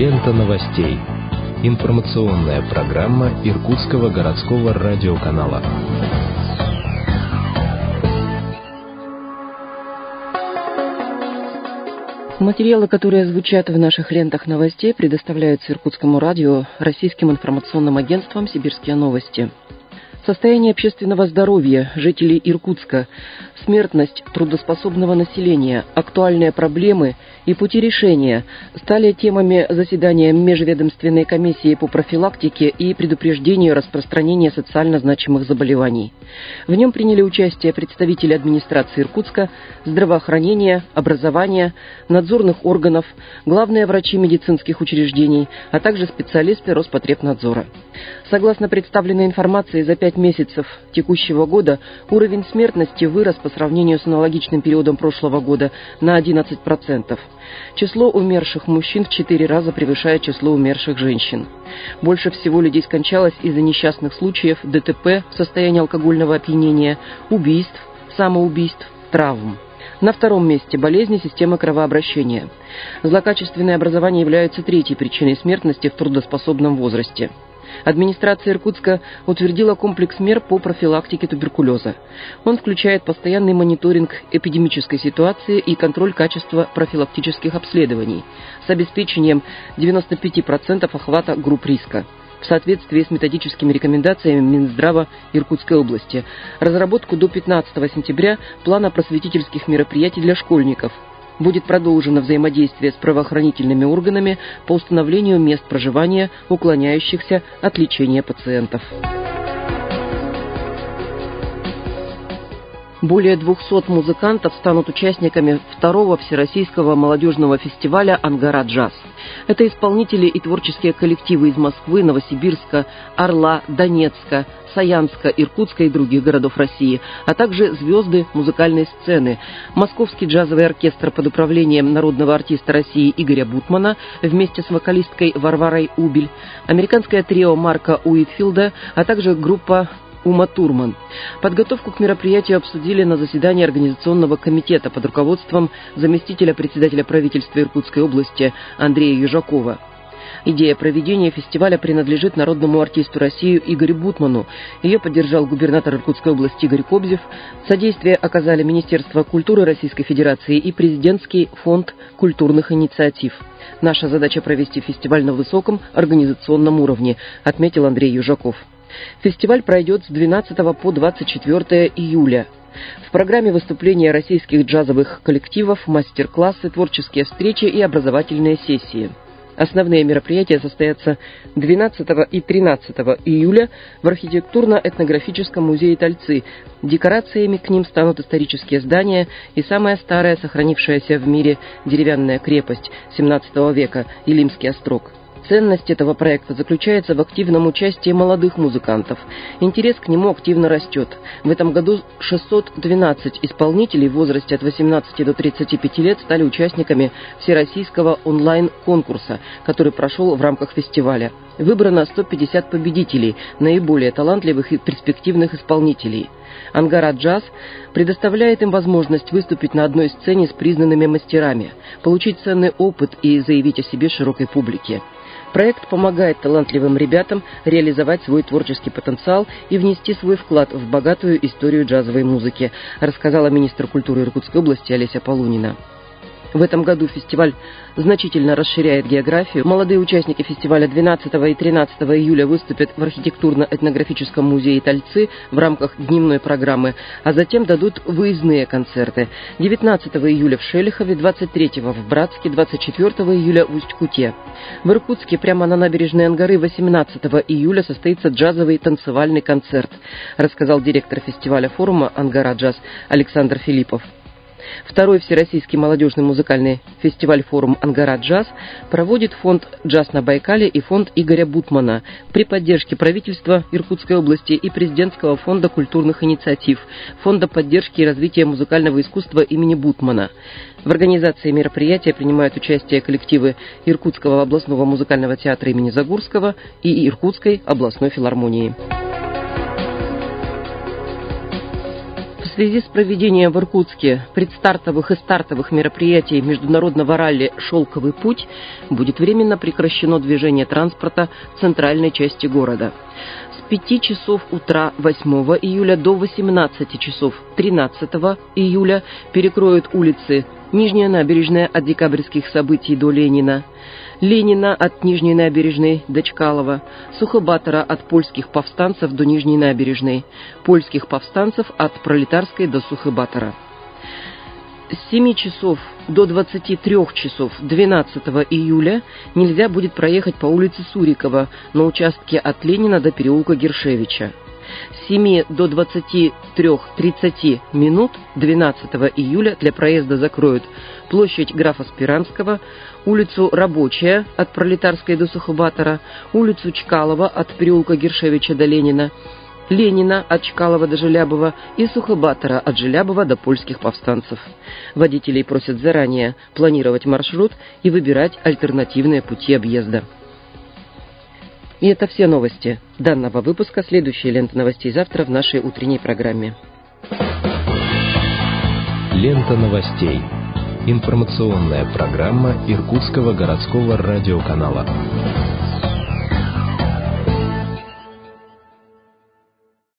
Лента новостей. Информационная программа Иркутского городского радиоканала. Материалы, которые звучат в наших лентах новостей, предоставляются Иркутскому радио, российским информационным агентством «Сибирские новости». Состояние общественного здоровья жителей Иркутска, смертность трудоспособного населения, актуальные проблемы и пути решения стали темами заседания Межведомственной комиссии по профилактике и предупреждению распространения социально значимых заболеваний. В нем приняли участие представители администрации Иркутска, здравоохранения, образования, надзорных органов, главные врачи медицинских учреждений, а также специалисты Роспотребнадзора. Согласно представленной информации, за 5 месяцев текущего года уровень смертности вырос по сравнению с аналогичным периодом прошлого года на 11%. Число умерших мужчин в 4 раза превышает число умерших женщин. Больше всего людей скончалось из-за несчастных случаев ДТП в состоянии алкогольного опьянения, убийств, самоубийств, травм. На втором месте болезни системы кровообращения. Злокачественное образование является третьей причиной смертности в трудоспособном возрасте. Администрация Иркутска утвердила комплекс мер по профилактике туберкулеза. Он включает постоянный мониторинг эпидемической ситуации и контроль качества профилактических обследований с обеспечением 95% охвата групп риска. В соответствии с методическими рекомендациями Минздрава Иркутской области, разработку до 15 сентября плана просветительских мероприятий для школьников. Будет продолжено взаимодействие с правоохранительными органами по установлению мест проживания, уклоняющихся от лечения пациентов. Более 200 музыкантов станут участниками второго всероссийского молодежного фестиваля «Ангара Джаз». Это исполнители и творческие коллективы из Москвы, Новосибирска, Орла, Донецка, Саянска, Иркутска и других городов России, а также звезды музыкальной сцены. Московский джазовый оркестр под управлением народного артиста России Игоря Бутмана вместе с вокалисткой Варварой Убель, американское трио Марка Уитфилда, а также группа Ума Турман. Подготовку к мероприятию обсудили на заседании Организационного комитета под руководством заместителя председателя правительства Иркутской области Андрея Южакова. Идея проведения фестиваля принадлежит народному артисту России Игорю Бутману. Ее поддержал губернатор Иркутской области Игорь Кобзев. Содействие оказали Министерство культуры Российской Федерации и Президентский фонд культурных инициатив. Наша задача провести фестиваль на высоком организационном уровне, отметил Андрей Южаков. Фестиваль пройдет с 12 по 24 июля. В программе выступления российских джазовых коллективов, мастер-классы, творческие встречи и образовательные сессии. Основные мероприятия состоятся 12 и 13 июля в архитектурно-этнографическом музее Тальцы. Декорациями к ним станут исторические здания и самая старая сохранившаяся в мире деревянная крепость XVII века – Илимский острог. Ценность этого проекта заключается в активном участии молодых музыкантов. Интерес к нему активно растет. В этом году 612 исполнителей в возрасте от 18 до 35 лет стали участниками всероссийского онлайн-конкурса, который прошел в рамках фестиваля. Выбрано 150 победителей, наиболее талантливых и перспективных исполнителей. «Ангара Джаз» предоставляет им возможность выступить на одной сцене с признанными мастерами, получить ценный опыт и заявить о себе широкой публике. Проект помогает талантливым ребятам реализовать свой творческий потенциал и внести свой вклад в богатую историю джазовой музыки, рассказала министр культуры Иркутской области Олеся Полунина. В этом году фестиваль значительно расширяет географию. Молодые участники фестиваля 12 и 13 июля выступят в архитектурно-этнографическом музее Тальцы в рамках дневной программы, а затем дадут выездные концерты. 19 июля в Шелихове, 23 в Братске, 24 июля в Усть-Куте. В Иркутске прямо на набережной Ангары 18 июля состоится джазовый танцевальный концерт, рассказал директор фестиваля форума «Ангара Джаз» Александр Филиппов. Второй всероссийский молодежный музыкальный фестиваль-форум «Ангара Джаз» проводит фонд «Джаз на Байкале» и фонд Игоря Бутмана при поддержке правительства Иркутской области и президентского фонда культурных инициатив, фонда поддержки и развития музыкального искусства имени Бутмана. В организации мероприятия принимают участие коллективы Иркутского областного музыкального театра имени Загурского и Иркутской областной филармонии. В В связи с проведением в Иркутске предстартовых и стартовых мероприятий международного ралли «Шелковый путь» будет временно прекращено движение транспорта в центральной части города. С 5 часов утра 8 июля до 18 часов 13 июля перекроют улицы Нижняя набережная от Декабрьских событий до Ленина, Ленина от Нижней набережной до Чкалова, Сухобатора от польских повстанцев до Нижней набережной, польских повстанцев от Пролетарской до Сухобатора. С 7 часов до 23 часов 12 июля нельзя будет проехать по улице Сурикова на участке от Ленина до переулка Гершевича. С 7 до 23:30 минут 12 июля для проезда закроют площадь графа Спиранского, улицу Рабочая от Пролетарской до Сухобатора, улицу Чкалова от переулка Гершевича до Ленина, Ленина от Чкалова до Желябова и Сухобатора от Желябова до польских повстанцев. Водителей просят заранее планировать маршрут и выбирать альтернативные пути объезда. И это все новости данного выпуска. Следующая лента новостей завтра в нашей утренней программе. Лента новостей. Информационная программа Иркутского городского радиоканала.